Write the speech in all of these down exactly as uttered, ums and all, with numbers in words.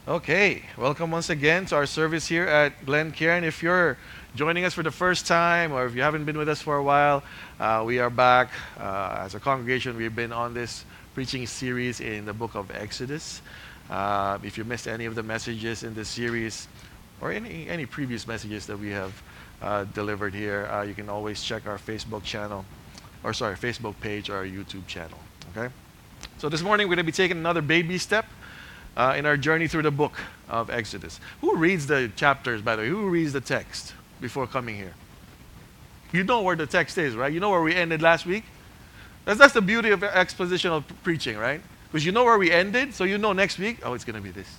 Okay, welcome once again to our service here at Glen Cairn. If you're joining us for the first time or if you haven't been with us for a while, uh, we are back. Uh, as a congregation, we've been on this preaching series in the book of Exodus. Uh, if you missed any of the messages in this series or any, any previous messages that we have uh, delivered here, uh, you can always check our Facebook channel, or sorry, Facebook page or our YouTube channel. Okay? So this morning we're going to be taking another baby step Uh, in our journey through the book of Exodus. Who reads the chapters, by the way? Who reads the text before coming here? You know where the text is, right? You know where we ended last week? That's, that's the beauty of expositional preaching, right? Because you know where we ended, so you know next week, oh, it's going to be this.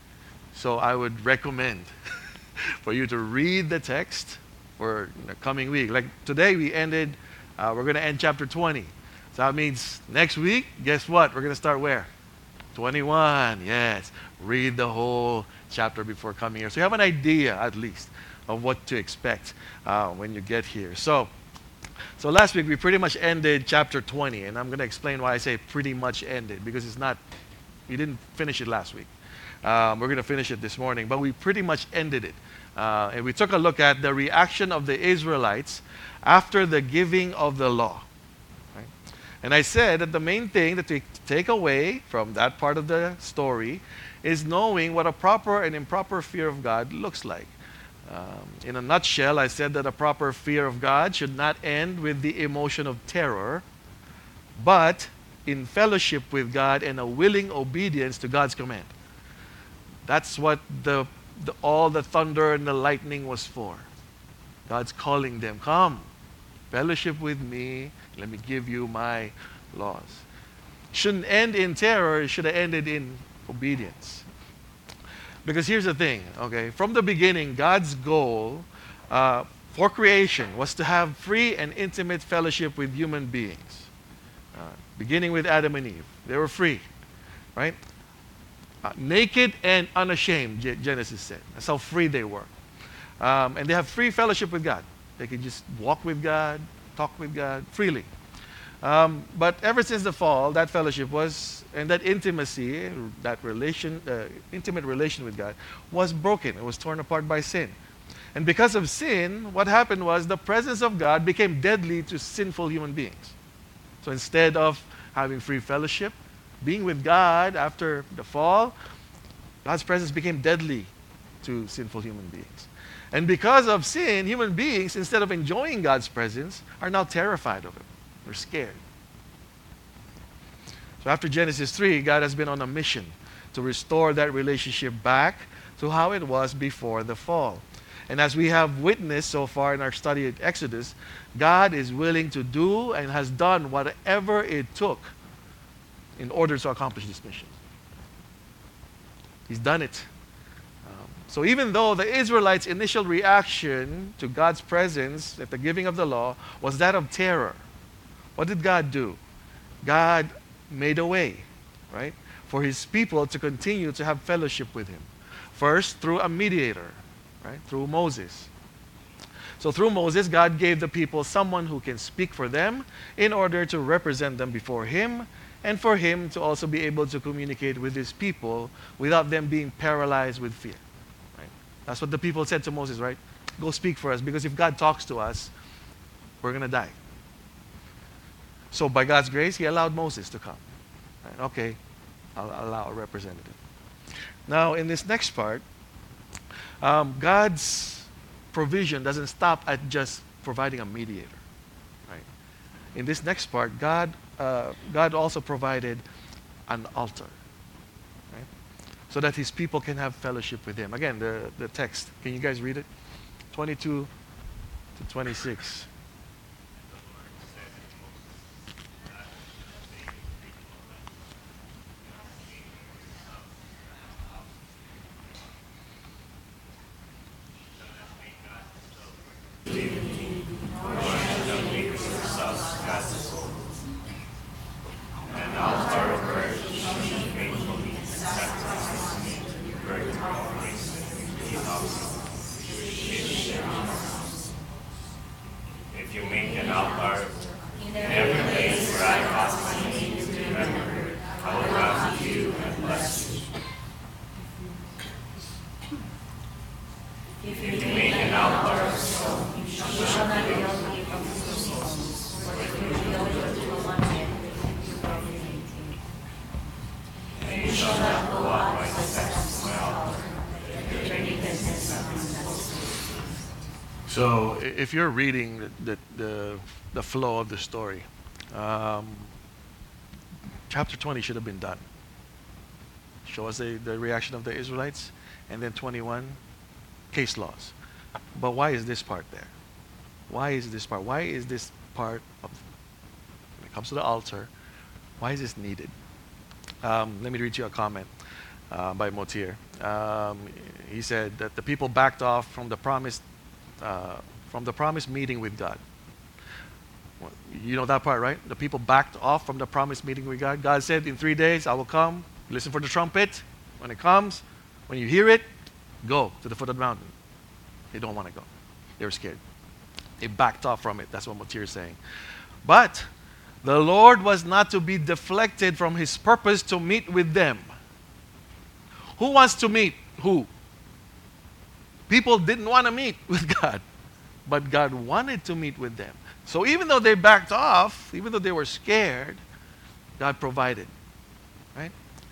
So I would recommend for you to read the text for the coming week. Like today we ended, uh, we're going to end chapter twenty. So that means next week, guess what? We're going to start where? twenty-one, yes. Read the whole chapter before coming here. So you have an idea, at least, of what to expect uh, when you get here. So, so last week we pretty much ended chapter twenty, and I'm going to explain why I say pretty much ended, because it's not, we didn't finish it last week. Um, we're going to finish it this morning, but we pretty much ended it. Uh, and we took a look at the reaction of the Israelites after the giving of the law. And I said that the main thing that we take away from that part of the story is knowing what a proper and improper fear of God looks like. Um, in a nutshell, I said that a proper fear of God should not end with the emotion of terror, but in fellowship with God and a willing obedience to God's command. That's what the, the, all the thunder and the lightning was for. God's calling them, come, fellowship with me. Let me give you my laws. Shouldn't end in terror. It should have ended in obedience. Because here's the thing, okay? From the beginning, God's goal uh, for creation was to have free and intimate fellowship with human beings. Uh, beginning with Adam and Eve. They were free, right? Uh, naked and unashamed, Genesis said. That's how free they were. Um, and they have free fellowship with God. They could just walk with God, talk with God freely. Um, but ever since the fall, that fellowship was, and that intimacy, that relation, uh, intimate relation with God, was broken. It was torn apart by sin. And because of sin, what happened was the presence of God became deadly to sinful human beings. So instead of having free fellowship, being with God after the fall, God's presence became deadly to sinful human beings. And because of sin, human beings, instead of enjoying God's presence, are now terrified of Him. They're scared. So after Genesis three, God has been on a mission to restore that relationship back to how it was before the fall. And as we have witnessed so far in our study at Exodus, God is willing to do and has done whatever it took in order to accomplish this mission. He's done it. So even though the Israelites' initial reaction to God's presence at the giving of the law was that of terror, what did God do? God made a way, right, for His people to continue to have fellowship with Him. First, through a mediator, right, through Moses. So through Moses, God gave the people someone who can speak for them in order to represent them before Him, and for Him to also be able to communicate with His people without them being paralyzed with fear. That's what the people said to Moses, right? Go speak for us, because if God talks to us, we're going to die. So by God's grace, He allowed Moses to come. Right, okay, I'll allow a representative. Now, in this next part, um, God's provision doesn't stop at just providing a mediator. Right? In this next part, God, uh, God also provided an altar, so that His people can have fellowship with Him. Again, the, the text. Can you guys read it? twenty-two to twenty-six. So i- if you're reading the, the, the, the flow of the story, um, chapter twenty should have been done. Show us the, the reaction of the Israelites, and then twenty-one, case laws. But why is this part there? Why is this part? Why is this part of, when it comes to the altar, why is this needed? Um, let me read you a comment uh, by Motir. Um, he said that the people backed off from the promised uh, from the promised meeting with God. Well, you know that part, right? The people backed off from the promised meeting with God. God said, in three days I will come. Listen for the trumpet. When it comes, when you hear it, go to the foot of the mountain. They don't want to go. They were scared. They backed off from it. That's what Motir is saying. But the Lord was not to be deflected from his purpose to meet with them. Who wants to meet who? People didn't want to meet with God, but God wanted to meet with them. So even though they backed off, even though they were scared, God provided. Right?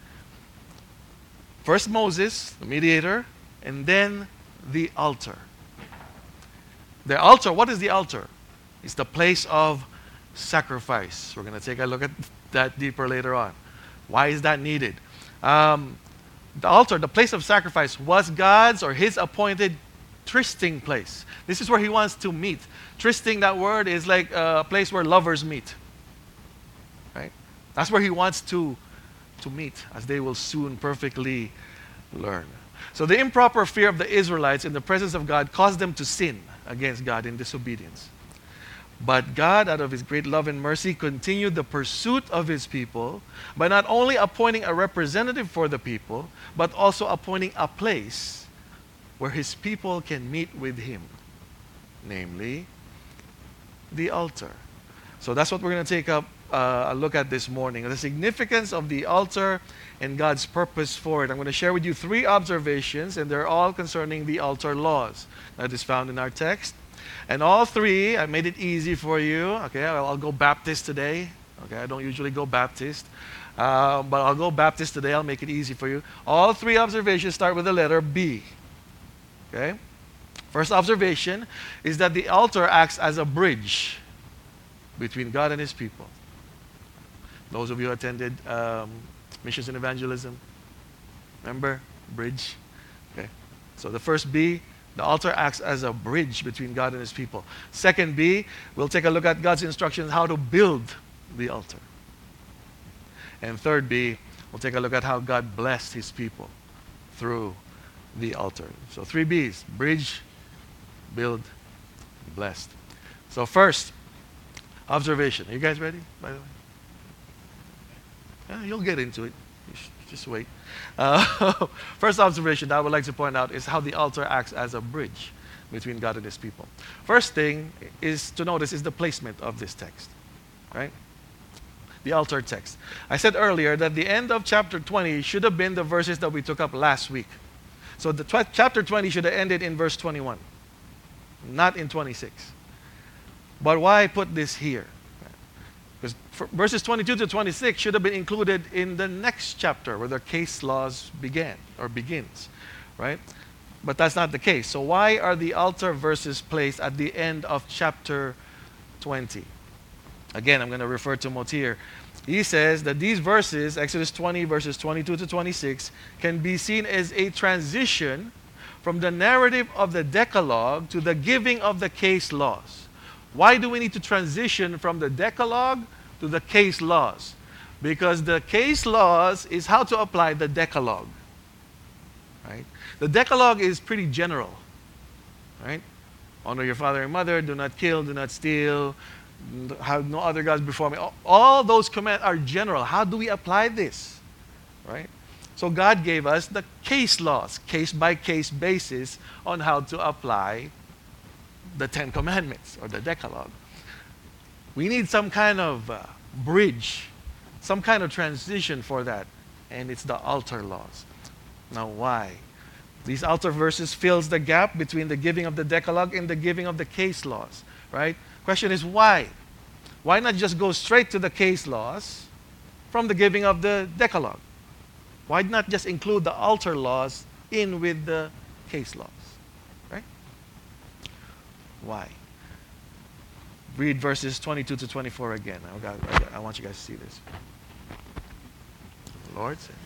First Moses, the mediator, and then the altar. The altar, what is the altar? It's the place of sacrifice. We're going to take a look at that deeper later on. Why is that needed? Um, the altar, the place of sacrifice, was God's or his appointed trysting place. This is where he wants to meet. Trysting, that word, is like a place where lovers meet. Right? That's where he wants to, to meet, as they will soon perfectly learn. So the improper fear of the Israelites in the presence of God caused them to sin against God in disobedience. But God, out of his great love and mercy, continued the pursuit of his people by not only appointing a representative for the people, but also appointing a place where his people can meet with him, namely the altar. So that's what we're going to take up uh, a look at this morning, the significance of the altar and God's purpose for it. I'm going to share with you three observations, and they're all concerning the altar laws that is found in our text. And all three, I made it easy for you. Okay, I'll, I'll go Baptist today. Okay, I don't usually go Baptist, uh, but I'll go Baptist today. I'll make it easy for you. All three observations start with the letter B. Okay, first observation is that the altar acts as a bridge between God and his people. Those of you who attended um, missions and evangelism, remember bridge? Okay, so the first B, the altar acts as a bridge between God and his people. Second B, we'll take a look at God's instructions how to build the altar. And third B, we'll take a look at how God blessed his people through the altar. So three B's: bridge, build, blessed. So first, observation. Are you guys ready, by the way? Yeah, you'll get into it. Just wait. Uh, first observation that I would like to point out is how the altar acts as a bridge between God and his people. First thing is to notice is the placement of this text. Right? The altar text. I said earlier that the end of chapter twenty should have been the verses that we took up last week. So the tw- chapter twenty should have ended in verse twenty-one, not in twenty-six. But why put this here? Because verses twenty-two to twenty-six should have been included in the next chapter where the case laws began or begins, right? But that's not the case. So why are the altar verses placed at the end of chapter twenty? Again, I'm going to refer to Motir. He says that these verses, Exodus twenty, verses twenty-two to twenty-six, can be seen as a transition from the narrative of the Decalogue to the giving of the case laws. Why do we need to transition from the Decalogue to the case laws? Because the case laws is how to apply the Decalogue. Right? The Decalogue is pretty general. Right? Honor your father and mother, do not kill, do not steal, have no other gods before me. All those commands are general. How do we apply this? Right? So God gave us the case laws, case by case basis on how to apply the Ten Commandments or the Decalogue. We need some kind of uh, bridge, some kind of transition for that, and it's the altar laws. Now why? These altar verses fills the gap between the giving of the Decalogue and the giving of the case laws, right? Question is why? Why not just go straight to the case laws from the giving of the Decalogue? Why not just include the altar laws in with the case laws? Right? Why? Read verses twenty-two to twenty-four again. I, got, I, got, I want you guys to see this. The Lord said,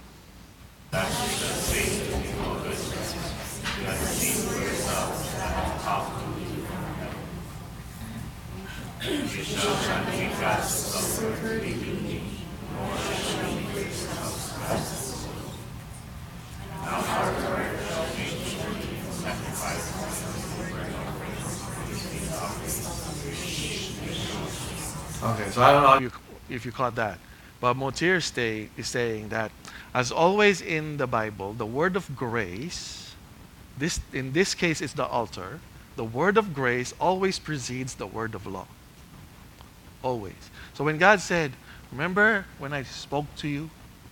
okay, so I don't know if you, if you caught that. But Motir stay, is saying that, as always in the Bible, the word of grace, this, in this case it's the altar, the word of grace always precedes the word of law. Always. So when God said, remember when I spoke to you?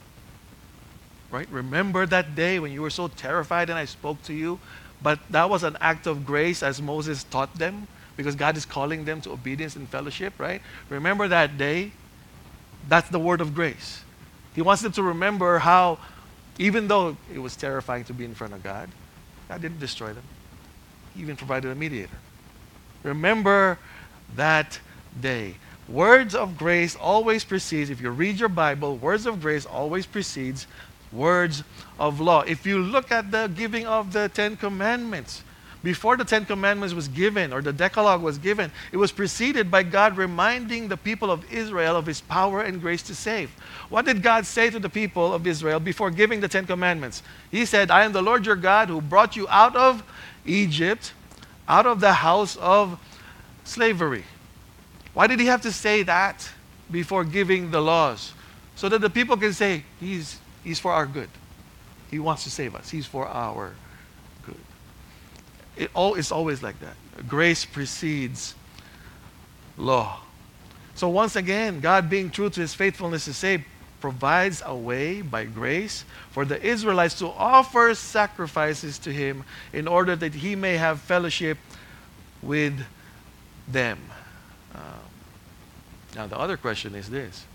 Right? Remember that day when you were so terrified and I spoke to you? But that was an act of grace as Moses taught them, because God is calling them to obedience and fellowship, right? Remember that day? That's the word of grace. He wants them to remember how, even though it was terrifying to be in front of God, God didn't destroy them. He even provided a mediator. Remember that day. Words of grace always precedes, if you read your Bible, words of grace always precedes words of law. If you look at the giving of the Ten Commandments, before the Ten Commandments was given, or the Decalogue was given, it was preceded by God reminding the people of Israel of His power and grace to save. What did God say to the people of Israel before giving the Ten Commandments? He said, I am the Lord your God who brought you out of Egypt, out of the house of slavery. Why did He have to say that before giving the laws? So that the people can say, He's, he's for our good. He wants to save us. He's for our good. It all is always like that. Grace precedes law. So once again, God, being true to His faithfulness to save, provides a way by grace for the Israelites to offer sacrifices to Him in order that He may have fellowship with them. Uh, now the other question is this: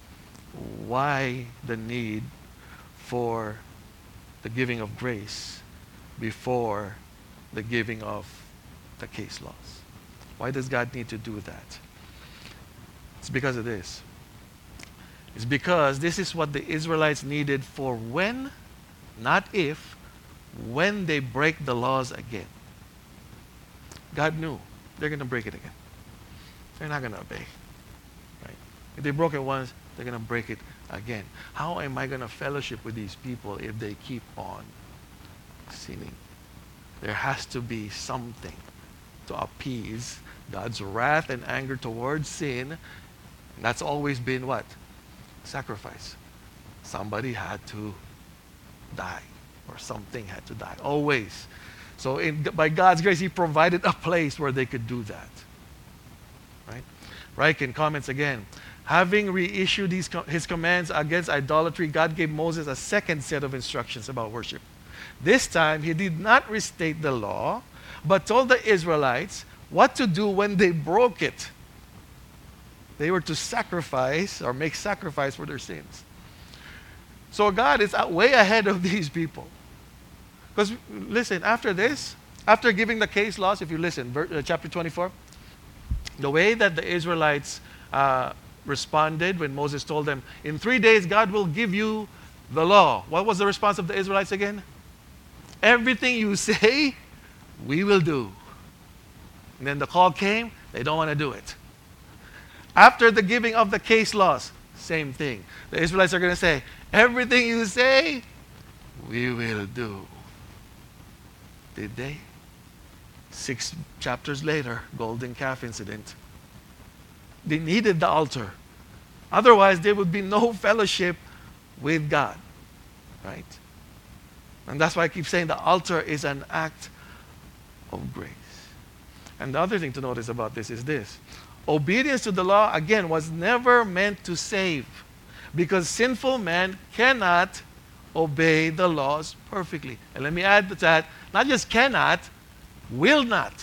why the need for the giving of grace before the giving of the case laws? Why does God need to do that? It's because of this. It's because this is what the Israelites needed for when, not if, when they break the laws again. God knew they're going to break it again. They're not going to obey. Right? If they broke it once, they're going to break it again. How am I going to fellowship with these people if they keep on sinning? There has to be something to appease God's wrath and anger towards sin. And that's always been what? Sacrifice. Somebody had to die, or something had to die. Always. So in, by God's grace, He provided a place where they could do that. Right? Ryken comments again. Having reissued his, his commands against idolatry, God gave Moses a second set of instructions about worship. This time, He did not restate the law, but told the Israelites what to do when they broke it. They were to sacrifice or make sacrifice for their sins. So God is way ahead of these people. Because listen, after this, after giving the case laws, if you listen, ver, uh, chapter twenty-four, the way that the Israelites uh, responded when Moses told them, in three days God will give you the law. What was the response of the Israelites again? Everything you say, we will do. And then the call came, they don't want to do it. After the giving of the case laws, same thing. The Israelites are going to say, everything you say, we will do. Did they? Six chapters later, golden calf incident. They needed the altar. Otherwise, there would be no fellowship with God. Right? And that's why I keep saying the altar is an act of grace. And the other thing to notice about this is this. Obedience to the law, again, was never meant to save, because sinful man cannot obey the laws perfectly. And let me add to that, not just cannot, will not.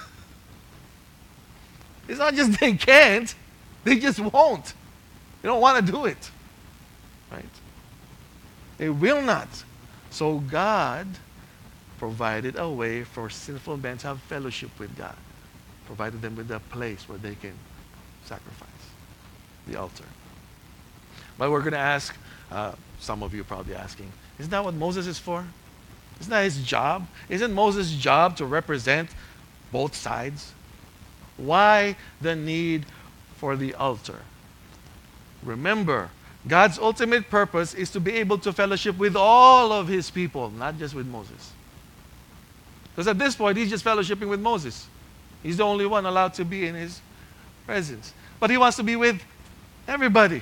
It's not just they can't, they just won't. They don't want to do it. Right? It will not. So God provided a way for sinful men to have fellowship with God. Provided them with a place where they can sacrifice, the altar. But we're going to ask, uh, some of you are probably asking, isn't that what Moses is for? Isn't that his job? Isn't Moses' job to represent both sides? Why the need for the altar? Remember, God's ultimate purpose is to be able to fellowship with all of his people, not just with Moses. Because at this point, he's just fellowshipping with Moses. He's the only one allowed to be in his presence. But he wants to be with everybody.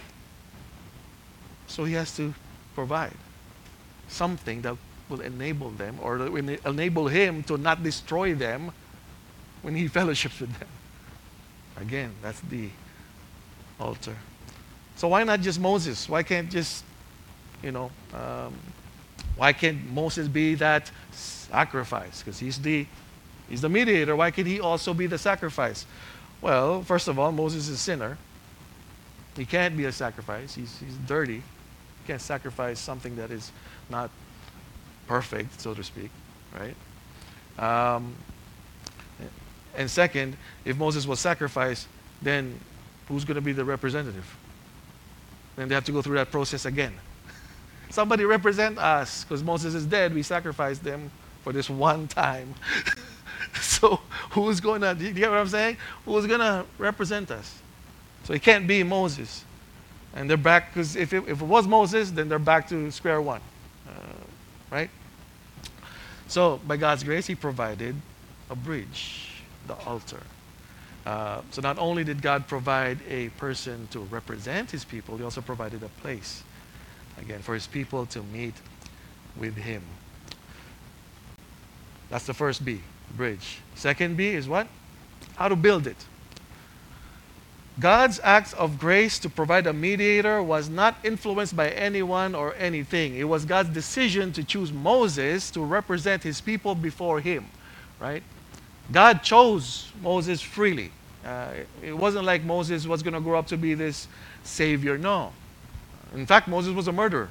So he has to provide something that will enable them, or that will enable him to not destroy them when he fellowships with them. Again, that's the altar. So why not just Moses? Why can't just, you know, um, why can't Moses be that sacrifice? Because he's the, he's the mediator. Why can't he also be the sacrifice? Well, first of all, Moses is a sinner. He can't be a sacrifice. He's, he's dirty. He can't sacrifice something that is not perfect, so to speak, right? Um, and second, if Moses was sacrificed, then who's going to be the representative? Then they have to go through that process again. Somebody represent us, because Moses is dead. We sacrificed them for this one time. So who's going to, do you get what I'm saying? Who's going to represent us? So it can't be Moses. And they're back, because if it, if it was Moses, then they're back to square one. Uh, right? So by God's grace, he provided a bridge, the altar. Uh, so not only did God provide a person to represent his people, he also provided a place, again, for his people to meet with him. That's the first B, bridge. Second B is what? How to build it. God's act of grace to provide a mediator was not influenced by anyone or anything. It was God's decision to choose Moses to represent his people before him, right? God chose Moses freely. Uh, it wasn't like Moses was going to grow up to be this savior. No. In fact, Moses was a murderer.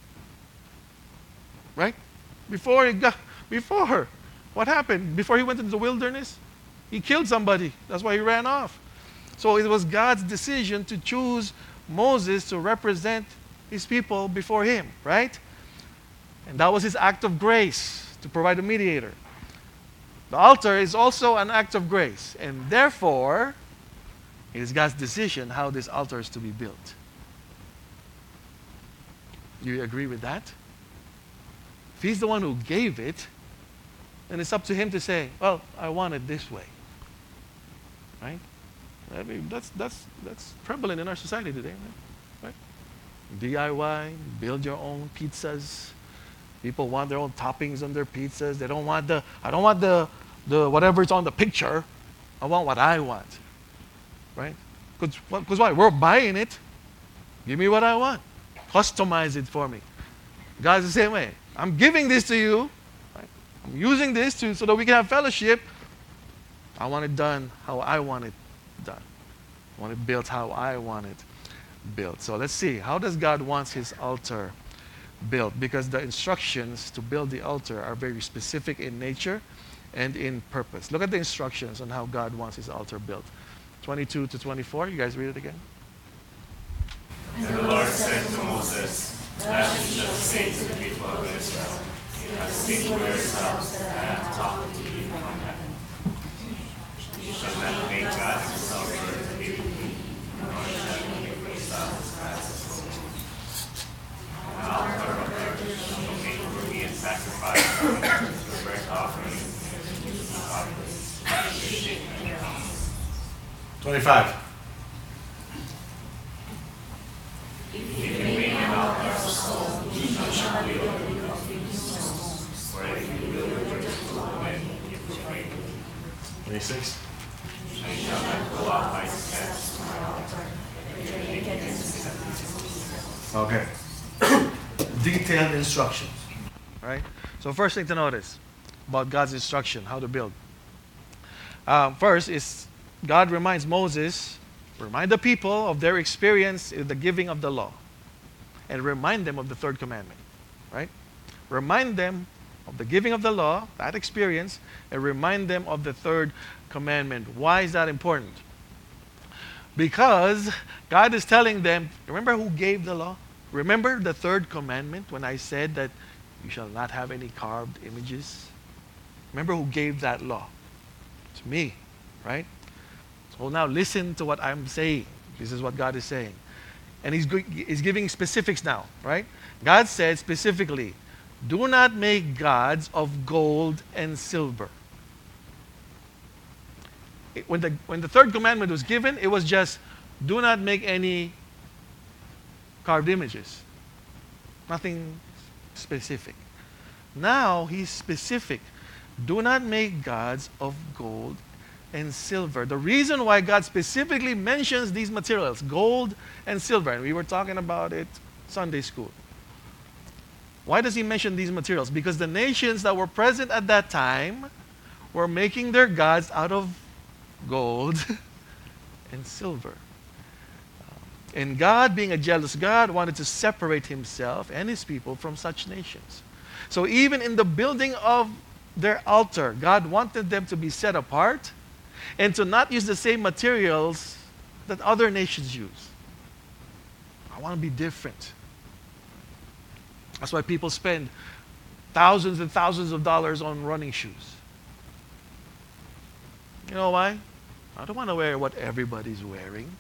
Right? Before he got, before, what happened? Before he went into the wilderness, he killed somebody. That's why he ran off. So it was God's decision to choose Moses to represent his people before him, right? And that was his act of grace to provide a mediator. The altar is also an act of grace, and therefore, it is God's decision how this altar is to be built. Do you agree with that? If he's the one who gave it, then it's up to him to say, well, I want it this way. Right? I mean, that's, that's, that's prevalent in our society today, right? D I Y, build your own pizzas. People want their own toppings on their pizzas. They don't want the, I don't want the, the whatever's on the picture. I want what I want. Right? Because why? We're buying it. Give me what I want. Customize it for me. God's the same way. I'm giving this to you. Right? I'm using this to, so that we can have fellowship. I want it done how I want it done. I want it built how I want it built. So let's see. How does God want his altar built? Because the instructions to build the altar are very specific in nature and in purpose. Look at the instructions on how God wants his altar built. twenty-two to twenty-four. You guys read it again. And the Lord said to Moses, thus you shall say to the people of Israel, you have seen for yourselves that I have talked to you from heaven. You shall not make gods yourself to be with me, nor shall you make yourselves gods. An altar of earth shall you make for me and sacrifice the burnt offerings and the peace offerings. twenty-five. If you make an altar of stone, you shall build it of these stones. For if you build it with wood, you will break it. twenty-six. I shall not go out by steps to my altar. Okay. Detailed instructions. Right? So first thing to notice about God's instruction, how to build. Um, first is God reminds Moses, remind the people of their experience in the giving of the law, and remind them of the third commandment. right? Remind them of the giving of the law, that experience, and remind them of the third commandment. Why is that important? Because God is telling them, remember who gave the law? Remember the third commandment when I said that you shall not have any carved images? Remember who gave that law? It's me, right? So now listen to what I'm saying. This is what God is saying. And he's, he's giving specifics now, right? God said specifically, do not make gods of gold and silver. It, when, the, when the third commandment was given, it was just, do not make any carved images. Nothing specific. Now he's specific. Do not make gods of gold and silver. The reason why God specifically mentions these materials, gold and silver, and we were talking about it Sunday school. Why does he mention these materials? Because the nations that were present at that time were making their gods out of gold and silver. And God, being a jealous God, wanted to separate himself and his people from such nations. So even in the building of their altar, God wanted them to be set apart and to not use the same materials that other nations use. I want to be different. That's why people spend thousands and thousands of dollars on running shoes. You know why? I don't want to wear what everybody's wearing.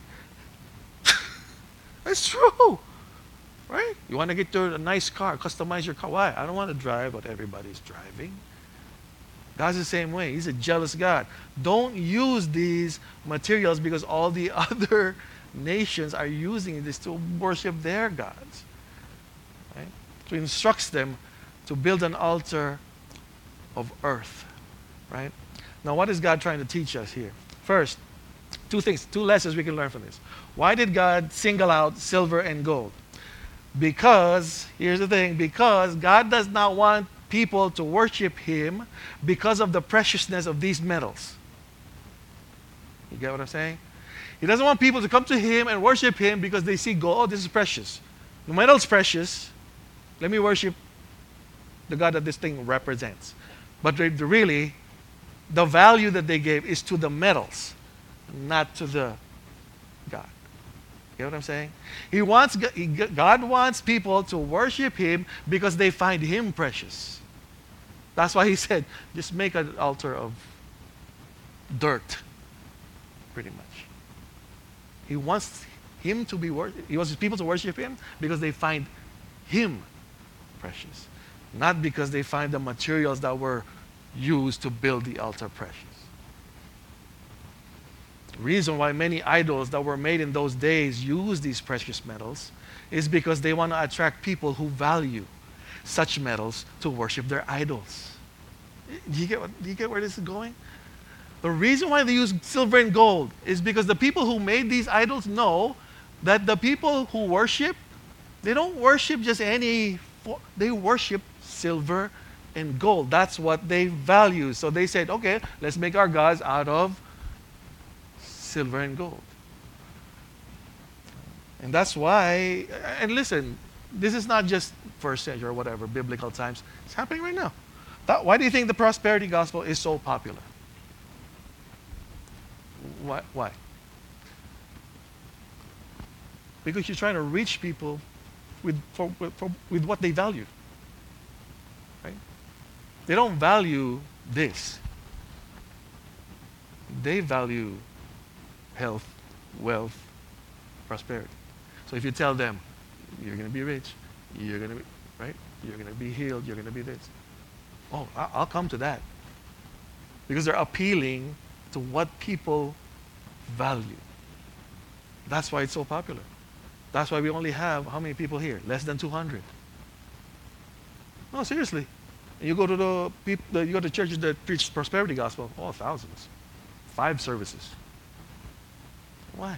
It's true. Right? You want to get to a nice car, customize your car. Why? I don't want to drive what everybody's driving. God's the same way. He's a jealous God. Don't use these materials because all the other nations are using this to worship their gods. Right? So he instructs them to build an altar of earth. Right? Now, what is God trying to teach us here? First, two things, two lessons we can learn from this. Why did God single out silver and gold? Because, here's the thing, because God does not want people to worship him because of the preciousness of these metals. You get what I'm saying? He doesn't want people to come to him and worship him because they see gold. Oh, this is precious. The metal's precious. Let me worship the God that this thing represents. But they, the, really, the value that they gave is to the metals, not to the God. You know what I'm saying? He wants, God wants people to worship him because they find him precious. That's why he said, just make an altar of dirt, pretty much. He wants him to be wor- he wants his people to worship him because they find him precious, not because they find the materials that were used to build the altar precious. The reason why many idols that were made in those days use these precious metals is because they want to attract people who value such metals to worship their idols. Do you get what, do you get where this is going? The reason why they use silver and gold is because the people who made these idols know that the people who worship, they don't worship just any, they worship silver and gold. That's what they value. So they said, okay, let's make our gods out of silver and gold. And that's why, and listen, this is not just first century or whatever, biblical times. It's happening right now. That, why do you think the prosperity gospel is so popular? Why? Why? Because you're trying to reach people with, for, for, with what they value. Right? They don't value this. They value health, wealth, prosperity. So if you tell them, you're going to be rich, you're going to be, right? You're going to be healed, you're going to be this. Oh, I'll come to that. Because they're appealing to what people value. That's why it's so popular. That's why we only have, how many people here? Less than two hundred. No, seriously. You go to the, peop, the you go to churches that preach prosperity gospel, oh, thousands. Five services. Why?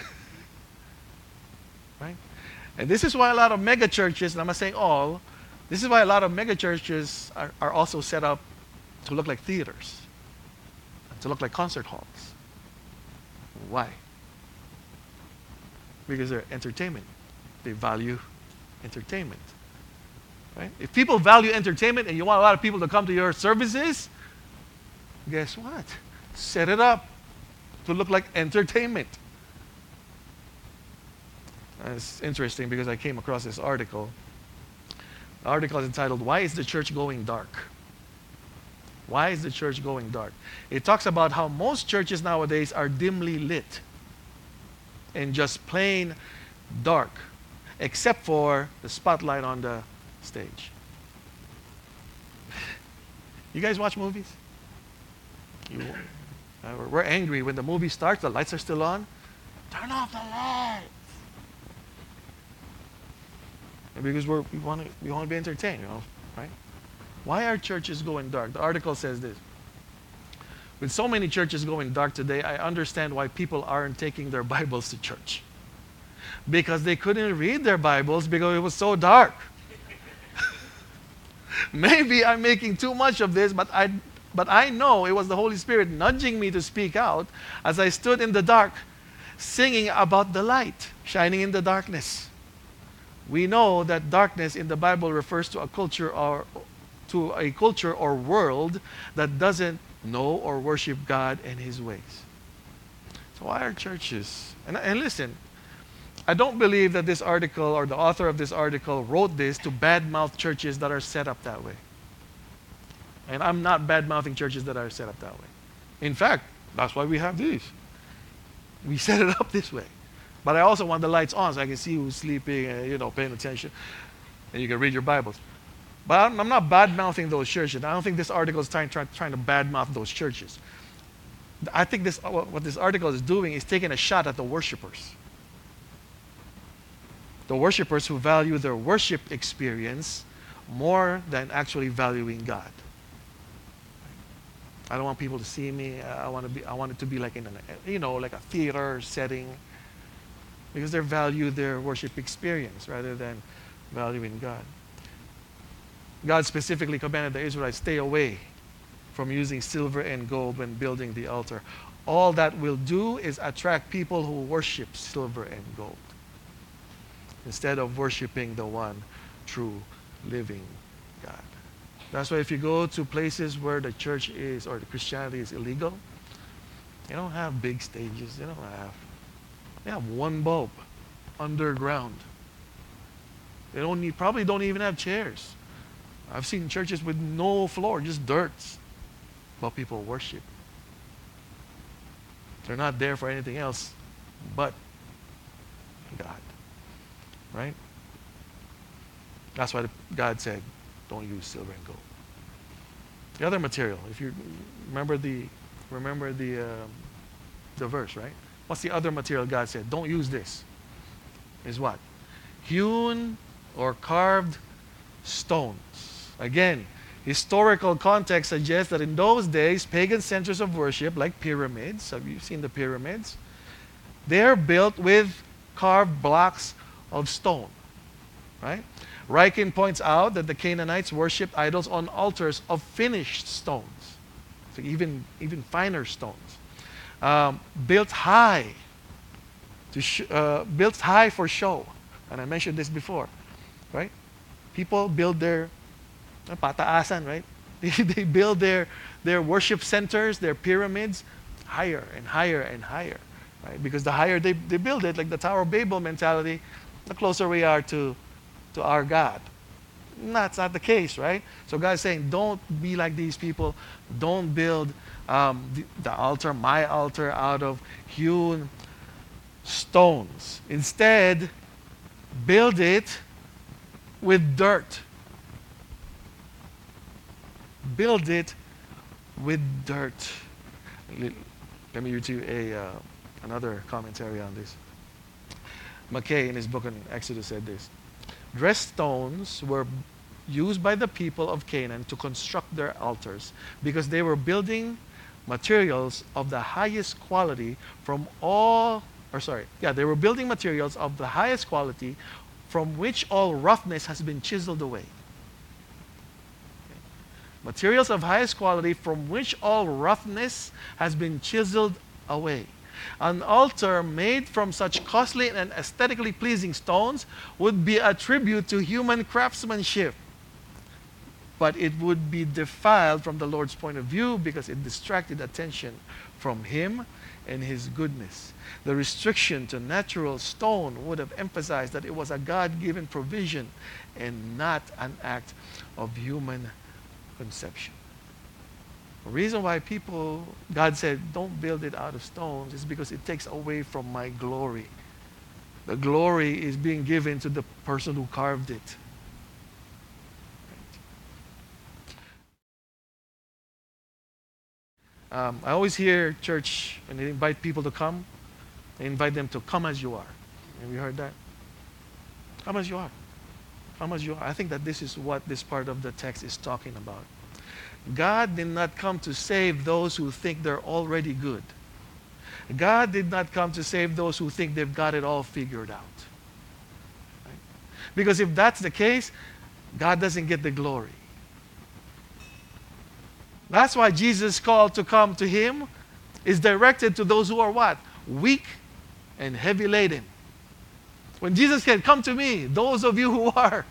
Right? And this is why a lot of mega churches, and I'm not saying all, this is why a lot of mega churches are, are also set up to look like theaters, to look like concert halls. Why? Because they're entertainment. They value entertainment. Right? If people value entertainment and you want a lot of people to come to your services, guess what? Set it up to look like entertainment. And it's interesting because I came across this article. The article is entitled, "Why is the Church Going Dark?" Why is the church going dark? It talks about how most churches nowadays are dimly lit and just plain dark, except for the spotlight on the stage. You guys watch movies? You, uh, we're angry when the movie starts, the lights are still on. Turn off the lights. And because we're, we want to we want to be entertained, you know, right? Why are churches going dark? The article says this. With so many churches going dark today, I understand why people aren't taking their Bibles to church. Because they couldn't read their Bibles because it was so dark. Maybe I'm making too much of this, but I, but I know it was the Holy Spirit nudging me to speak out as I stood in the dark, singing about the light shining in the darkness. We know that darkness in the Bible refers to a culture or to a culture or world that doesn't know or worship God and His ways. So why are churches? And, and listen, I don't believe that this article or the author of this article wrote this to badmouth churches that are set up that way. And I'm not badmouthing churches that are set up that way. In fact, that's why we have these. We set it up this way. But I also want the lights on so I can see who's sleeping and, you know, paying attention. And you can read your Bibles. But I'm, I'm not bad-mouthing those churches. I don't think this article is trying, trying, trying to bad-mouth those churches. I think this, what this article is doing is taking a shot at the worshipers. The worshipers who value their worship experience more than actually valuing God. I don't want people to see me. I want to be. I want it to be like in a, you know, like a theater setting, because they value their worship experience rather than valuing God. God specifically commanded the Israelites, stay away from using silver and gold when building the altar. All that will do is attract people who worship silver and gold instead of worshiping the one true living God. That's why if you go to places where the church is or the Christianity is illegal, they don't have big stages. They don't have. They have one bulb underground. They don't need, probably don't even have chairs. I've seen churches with no floor, just dirt. But people worship. They're not there for anything else but God. Right? That's why God said, don't use silver and gold. The other material, if you remember the remember the uh, the verse, right? What's the other material God said? Don't use this. Is what? Hewn or carved stones. Again, historical context suggests that in those days, pagan centers of worship, like pyramids, have you seen the pyramids? They're built with carved blocks of stone. Right? Ryken points out that the Canaanites worshipped idols on altars of finished stones, so even, even finer stones, um, built high, to sh- uh, built high for show. And I mentioned this before, right? People build their pataasan, right? They, they build their, their worship centers, their pyramids, higher and higher and higher, right? Because the higher they, they build it, like the Tower of Babel mentality, the closer we are to, to our God. That's not the case, right? So God's saying, don't be like these people. Don't build um, the, the altar, my altar, out of hewn stones. Instead, build it with dirt. Build it with dirt. Let me read you a, uh, another commentary on this. Mackay, in his book on Exodus, said this. Dressed stones were used by the people of Canaan to construct their altars because they were building materials of the highest quality from all, or sorry, yeah, they were building materials of the highest quality from which all roughness has been chiseled away. Materials of highest quality from which all roughness has been chiseled away. An altar made from such costly and aesthetically pleasing stones would be a tribute to human craftsmanship. but it would be defiled from the Lord's point of view because it distracted attention from Him and His goodness. The restriction to natural stone would have emphasized that it was a God-given provision and not an act of human conception. The reason why people, God said, don't build it out of stones is because it takes away from my glory. The glory is being given to the person who carved it. Um, I always hear church, when they invite people to come, they invite them to come as you are. Have you heard that? Come as you are. Come as you are. I think that this is what this part of the text is talking about. God did not come to save those who think they're already good. God did not come to save those who think they've got it all figured out. Right? Because if that's the case, God doesn't get the glory. That's why Jesus' call to come to Him is directed to those who are what? Weak and heavy laden. When Jesus said, come to me, those of you who are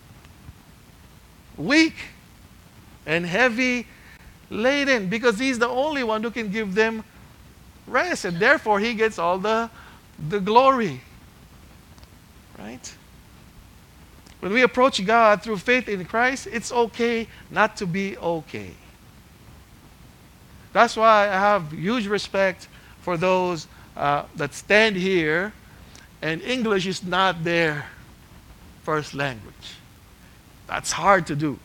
weak and heavy laden, because He's the only one who can give them rest, and therefore He gets all the, the glory. Right? When we approach God through faith in Christ, it's okay not to be okay. That's why I have huge respect for those uh, that stand here and English is not their first language. That's hard to do.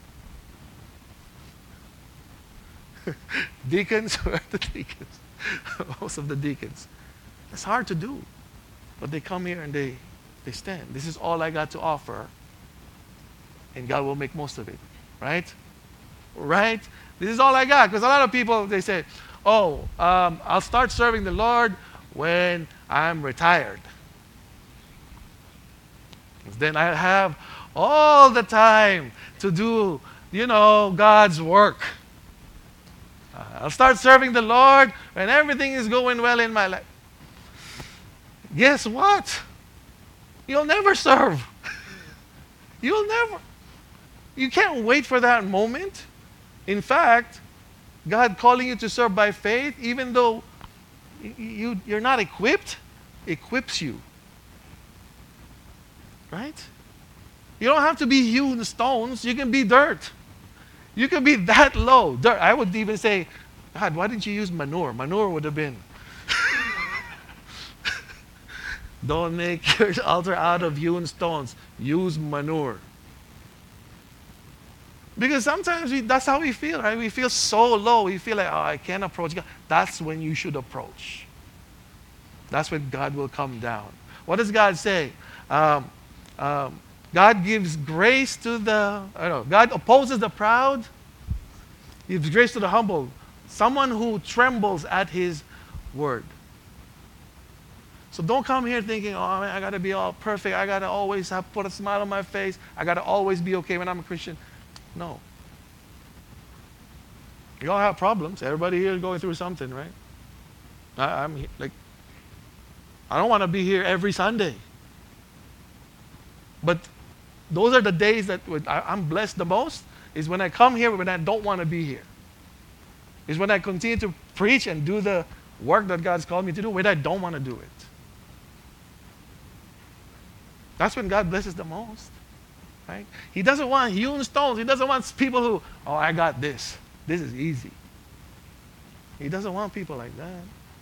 Deacons, where are the deacons? Most of the deacons. It's hard to do. But they come here and they, they stand. This is all I got to offer. And God will make most of it. Right? Right? This is all I got. Because a lot of people, they say, oh, um, I'll start serving the Lord when I'm retired. Then I have all the time to do, you know, God's work. Uh, I'll start serving the Lord when everything is going well in my life. Guess what? You'll never serve. You'll never. You can't wait for that moment. In fact, God calling you to serve by faith, even though you, you're not equipped, equips you. Right? You don't have to be hewn stones. You can be dirt. You can be that low. Dirt. I would even say, God, why didn't you use manure? Manure would have been. Don't make your altar out of hewn stones. Use manure. Because sometimes we, that's how we feel, right? We feel so low. We feel like, oh, I can't approach God. That's when you should approach. That's when God will come down. What does God say? Um, um, God gives grace to the, I don't know, God opposes the proud, gives grace to the humble. Someone who trembles at His word. So don't come here thinking, oh, man, I got to be all perfect. I got to always have put a smile on my face. I got to always be okay when I'm a Christian. No. We all have problems. Everybody here is going through something, right? I, I'm like, I don't want to be here every Sunday. But those are the days that I, I'm blessed the most, is when I come here when I don't want to be here. Is when I continue to preach and do the work that God's called me to do when I don't want to do it. That's when God blesses the most. Right? He doesn't want hewn stones. He doesn't want people who, oh, I got this. This is easy. He doesn't want people like that.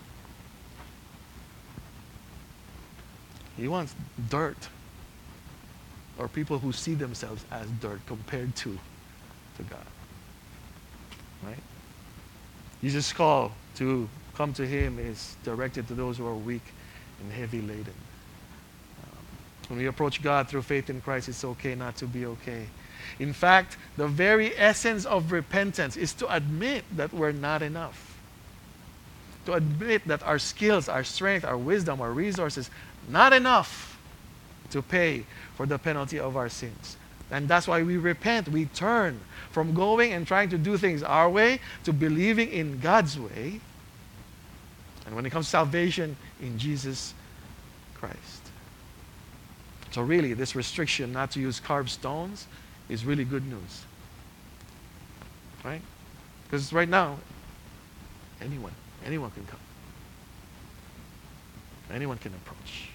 He wants dirt. Or people who see themselves as dirt compared to, to God. Right? Jesus' call to come to Him is directed to those who are weak and heavy laden. When we approach God through faith in Christ, it's okay not to be okay. In fact, the very essence of repentance is to admit that we're not enough. To admit that our skills, our strength, our wisdom, our resources, not enough to pay for the penalty of our sins. And that's why we repent. We turn from going and trying to do things our way to believing in God's way. And when it comes to salvation, in Jesus Christ. So really, this restriction not to use carved stones is really good news. right? Because right now, anyone, anyone can come. Anyone can approach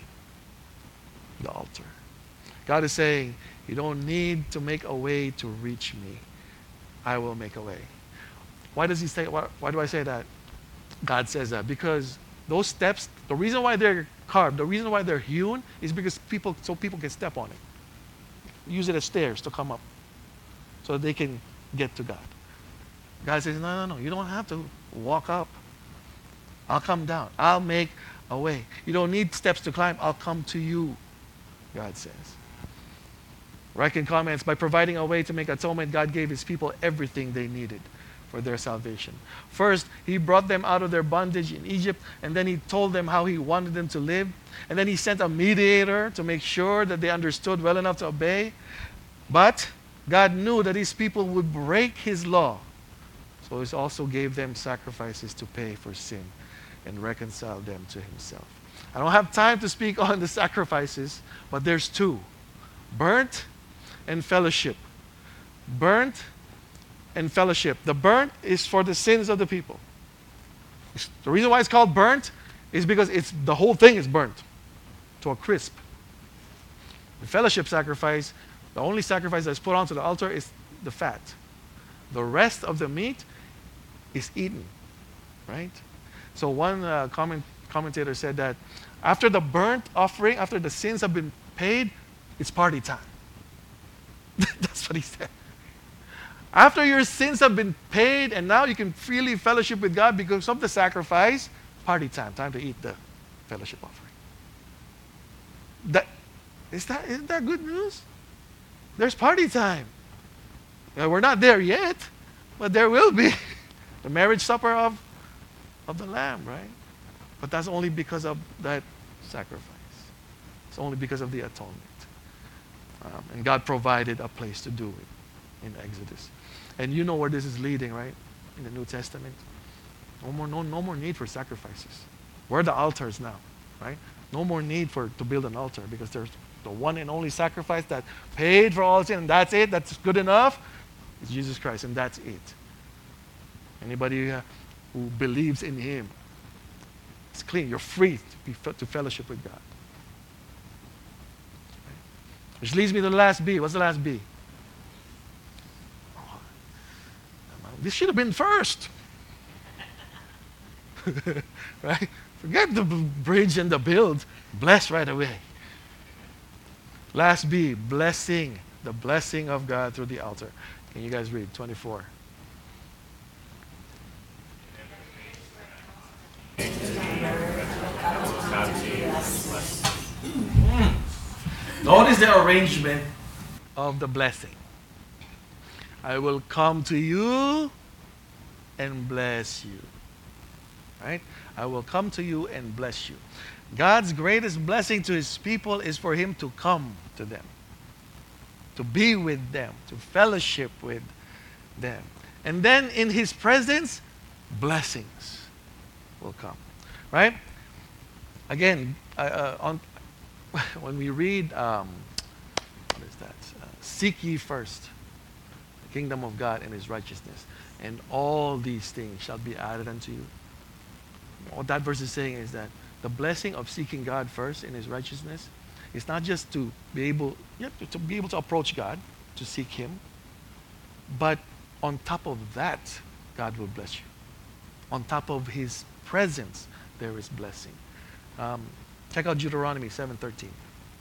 the altar. God is saying, you don't need to make a way to reach me. I will make a way. Why does he say, why, why do I say that? God says that because those steps, the reason why they're carved, the reason why they're hewn is because people, so people can step on it. Use it as stairs to come up so that they can get to God. God says, no, no, no, you don't have to walk up. I'll come down. I'll make a way. You don't need steps to climb. I'll come to you, God says. Riken comments, by providing a way to make atonement, God gave his people everything they needed for their salvation. First, he brought them out of their bondage in Egypt, and then he told them how he wanted them to live. And then he sent a mediator to make sure that they understood well enough to obey. But God knew that his people would break his law. So he also gave them sacrifices to pay for sin and reconcile them to himself. I don't have time to speak on the sacrifices, but there's two. Burnt and fellowship. Burnt and fellowship. The burnt is for the sins of the people. The reason why it's called burnt is because it's the whole thing is burnt to a crisp. The fellowship sacrifice, the only sacrifice that's put onto the altar is the fat. The rest of the meat is eaten, right? So one uh, comment, commentator said that after the burnt offering, after the sins have been paid, it's party time. That's what he said. After your sins have been paid and now you can freely fellowship with God because of the sacrifice, party time, time to eat the fellowship offering. That, is that, isn't that good news? There's party time. Now, we're not there yet, but there will be. The marriage supper of, of the Lamb, right? But that's only because of that sacrifice. It's only because of the atonement. Um, and God provided a place to do it in Exodus. And you know where this is leading, right? In the New Testament. No more, no, no more need for sacrifices. Where are the altars now, right? No more need for to build an altar because there's the one and only sacrifice that paid for all sin, and that's it. That's good enough. It's Jesus Christ, and that's it. Anybody uh, who believes in him, it's clean. You're free to, be, to fellowship with God. Right? Which leads me to the last B. What's the last B? Oh, this should have been first. Right? Forget the bridge and the build. Bless right away. Last B, blessing. The blessing of God through the altar. Can you guys read twenty-four? Notice the arrangement of the blessing. I will come to you and bless you. Right? I will come to you and bless you. God's greatest blessing to his people is for him to come to them, to be with them, to fellowship with them. And then in his presence, blessings will come. Right? Again, uh, uh, on, when we read, um, what is that? Uh, Seek ye first the kingdom of God and his righteousness, and all these things shall be added unto you. What that verse is saying is that the blessing of seeking God first in his righteousness is not just to be able, yeah, to be able to approach God, to seek him, but on top of that, God will bless you. On top of his presence, there is blessing. Um, check out Deuteronomy seven thirteen.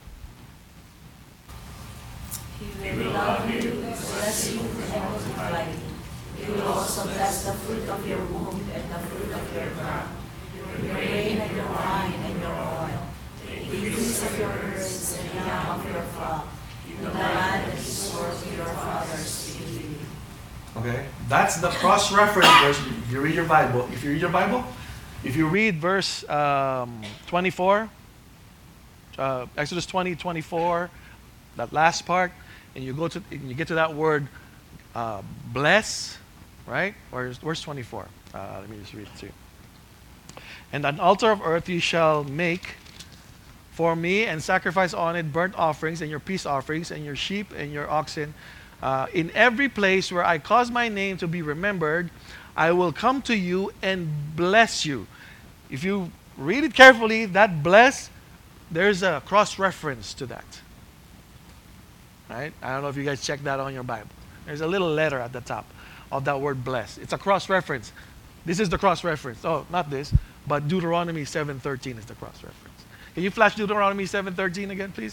He will love you, bless you, and multiply you. He will also bless the fruit of your womb and the fruit of your ground, your grain and your wine and your oil, the increase of your herds and the young of your flock, in the land that he swore to your fathers to give you. Okay, that's the cross-reference verse. If you read your Bible, if you read your Bible, if you read verse um, twenty-four, uh, Exodus twenty, twenty-four, that last part, and you go to, and you get to that word, uh, bless, right? Where's, where's twenty-four? Uh, let me just read it to you. And an altar of earth you shall make for me, and sacrifice on it burnt offerings and your peace offerings and your sheep and your oxen Uh, in every place where I cause my name to be remembered, I will come to you and bless you. If you read it carefully, that bless, there's a cross-reference to that. Right? I don't know if you guys check that on your Bible. There's a little letter at the top of that word bless. It's a cross-reference. This is the cross-reference. Oh, not this, but Deuteronomy seven thirteen is the cross-reference. Can you flash Deuteronomy seven thirteen again, please?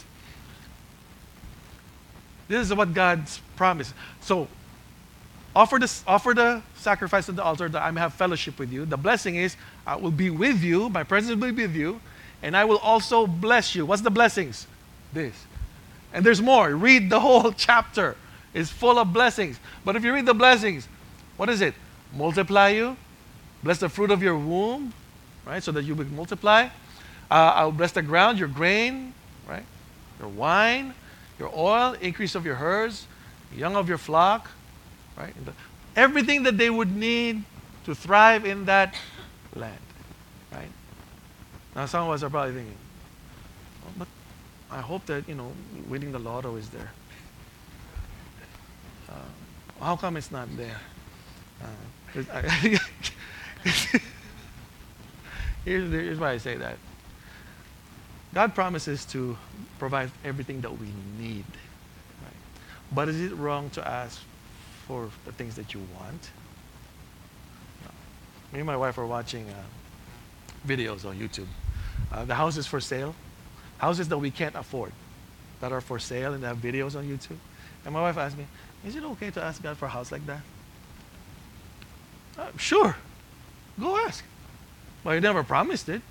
This is what God's promise. So, offer the, offer the sacrifice on the altar that I may have fellowship with you. The blessing is, I will be with you, my presence will be with you, and I will also bless you. What's the blessings? This. And there's more. Read the whole chapter. It's full of blessings. But if you read the blessings, what is it? Multiply you. Bless the fruit of your womb, right? So that you will multiply. Uh, I'll bless the ground, your grain, right? Your wine, your oil, increase of your herds, young of your flock, right? Everything that they would need to thrive in that land, right? Now some of us are probably thinking, oh, but I hope that, you know, winning the lotto is there. Uh, how come it's not there? Uh, I, here's, here's why I say that. God promises to provide everything that we need. Right? But is it wrong to ask for the things that you want? No. Me and my wife are watching uh, videos on YouTube. Uh, the houses for sale. Houses that we can't afford. That are for sale and they have videos on YouTube. And my wife asked me, is it okay to ask God for a house like that? Uh, sure. Go ask. But he never promised it.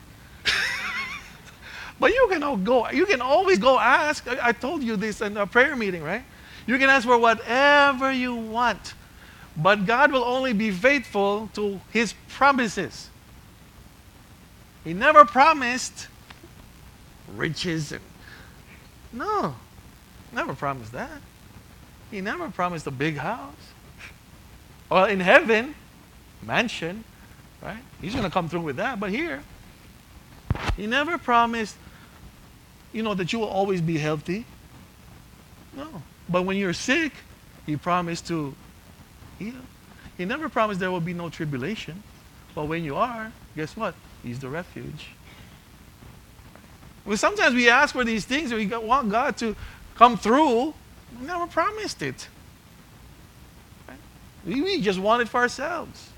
But you can all go. You can always go ask. I, I told you this in a prayer meeting, right? You can ask for whatever you want, but God will only be faithful to His promises. He never promised riches and no, never promised that. He never promised a big house. Well, in heaven, mansion, right? He's going to come through with that. But here, He never promised, you know, that you will always be healthy. No. But when you're sick, He promised to heal. He never promised there will be no tribulation. But when you are, guess what? He's the refuge. Well, sometimes we ask for these things and we want God to come through. He never promised it. Right? We, we just want it for ourselves.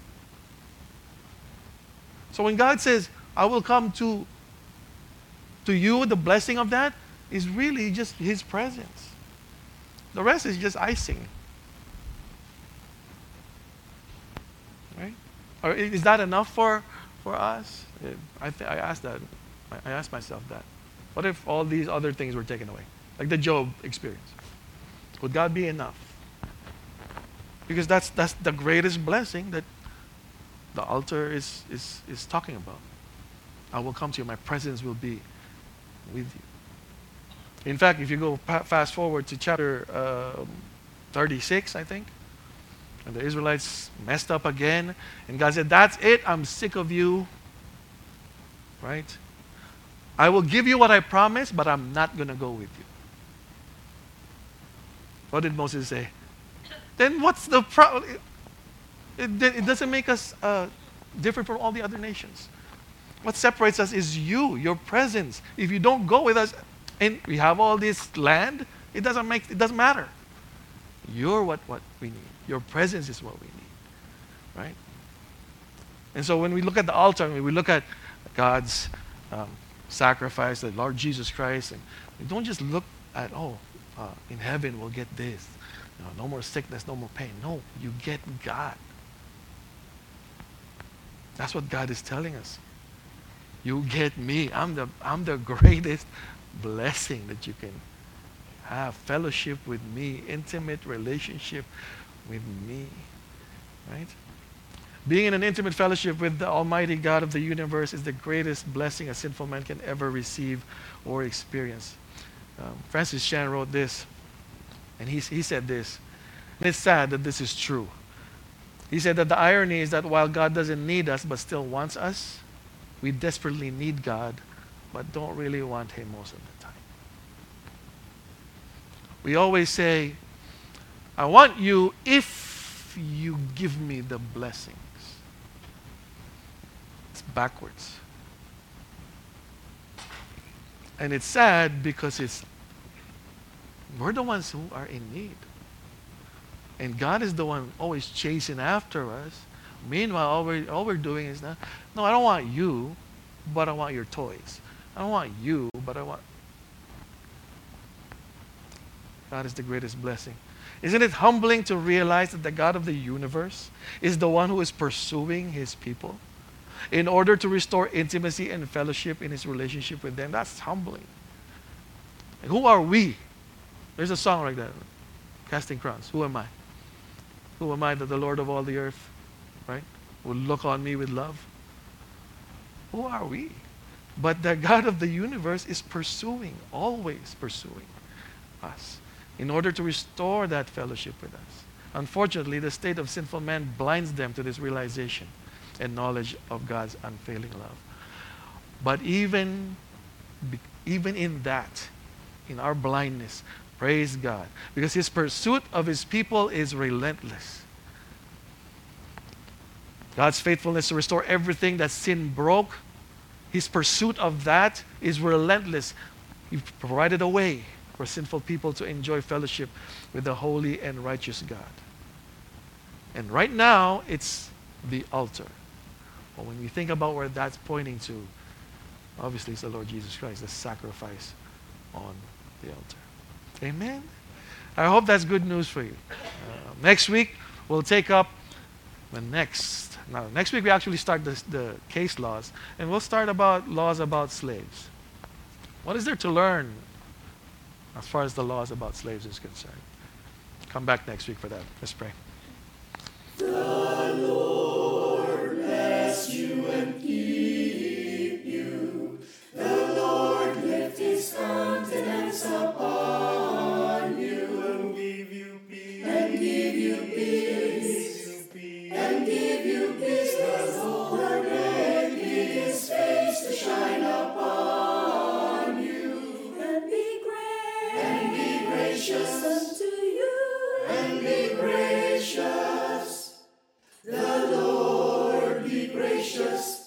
So when God says, I will come to, to you, the blessing of that is really just His presence. The rest is just icing. Right? Or is that enough for, for us? I, th- I asked that. I asked myself that. What if all these other things were taken away? Like the Job experience. Would God be enough? Because that's, that's the greatest blessing that the altar is, is, is talking about. I will come to you. My presence will be with you. In fact, if you go pa- fast forward to chapter uh, thirty-six, I think, and the Israelites messed up again, and God said, that's it. I'm sick of you. Right? I will give you what I promised, but I'm not going to go with you. What did Moses say? Then what's the problem? It, it, it doesn't make us uh, different from all the other nations. What separates us is you, your presence. If you don't go with us, and we have all this land, it doesn't make, it doesn't matter. You're what, what we need. Your presence is what we need. Right? And so when we look at the altar, and we look at God's um, sacrifice, the Lord Jesus Christ, and we don't just look at, oh, uh, in heaven we'll get this. You know, no more sickness, no more pain. No, you get God. That's what God is telling us. You get me. I'm the, I'm the greatest blessing that you can have. Fellowship with me, intimate relationship with me. Right? Being in an intimate fellowship with the Almighty God of the universe is the greatest blessing a sinful man can ever receive or experience. Um, Francis Chan wrote this, and he, he said this. And it's sad that this is true. He said that the irony is that while God doesn't need us but still wants us, we desperately need God but don't really want Him most of the time. We always say, I want you if you give me the blessings. It's backwards. And it's sad because it's we're the ones who are in need. And God is the one always chasing after us. Meanwhile, all we're, all we're doing is not, no, I don't want you, but I want your toys. I don't want you, but I want... God is the greatest blessing. Isn't it humbling to realize that the God of the universe is the one who is pursuing his people in order to restore intimacy and fellowship in his relationship with them? That's humbling. And who are we? There's a song like that, Casting Crowns. Who am I? Who am I that the Lord of all the earth, right, will look on me with love? Who are we? But the God of the universe is pursuing, always pursuing us in order to restore that fellowship with us. Unfortunately, the state of sinful man blinds them to this realization and knowledge of God's unfailing love. But even, even in that, in our blindness, praise God, because his pursuit of his people is relentless. God's faithfulness to restore everything that sin broke, his pursuit of that is relentless. He provided a way for sinful people to enjoy fellowship with the holy and righteous God. And right now, it's the altar. But when we think about where that's pointing to, obviously it's the Lord Jesus Christ, the sacrifice on the altar. Amen? I hope that's good news for you. Uh, next week, we'll take up the next. Now, next week we actually start the, the case laws, and we'll start about laws about slaves. What is there to learn as far as the laws about slaves is concerned? Come back next week for that. Let's pray. The Lord bless you and keep you. The Lord lift his countenance upon you and give you peace. And give you peace. And give you peace. The Lord make his face to shine upon you. And be great. And be gracious unto you. And be gracious. The Lord be gracious